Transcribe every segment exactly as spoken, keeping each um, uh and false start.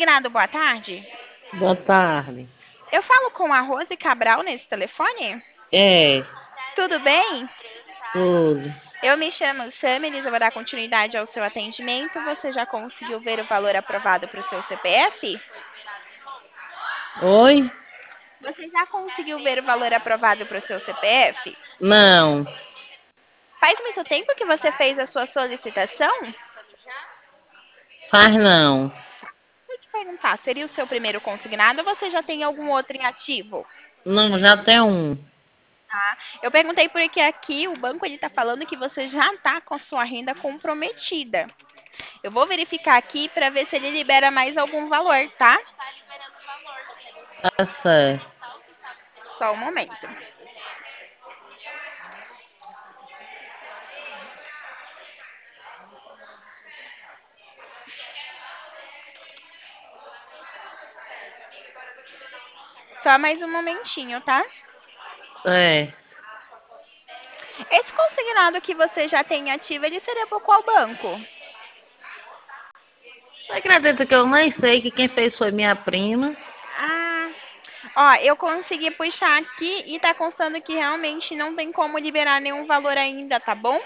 Consignado, boa tarde. Boa tarde. Eu falo com a Rose Cabral nesse telefone? É, Tudo bem? tudo. Eu me chamo Samiris, eu vou dar continuidade ao seu atendimento. Você já conseguiu ver o valor aprovado para o seu C P F? Oi? Você já conseguiu ver o valor aprovado para o seu C P F? Não, Faz muito tempo que você fez a sua solicitação? faz não. Vou te perguntar, seria o seu primeiro consignado ou você já tem algum outro em ativo? Não, já tem um. Tá? Eu perguntei porque aqui o banco ele está falando que você já está com a sua renda comprometida. Eu vou verificar aqui para ver se ele libera mais algum valor, tá? Tá certo. Só um momento. Só mais um momentinho, tá? É. Esse consignado que você já tem ativo, ele seria por qual banco? Você acredita que eu nem sei que quem fez foi minha prima? Ah, ó, eu consegui puxar aqui e tá constando que realmente não tem como liberar nenhum valor ainda, tá bom?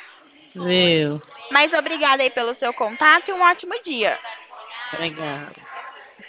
Viu? Mas obrigada aí pelo seu contato e um ótimo dia. Obrigado.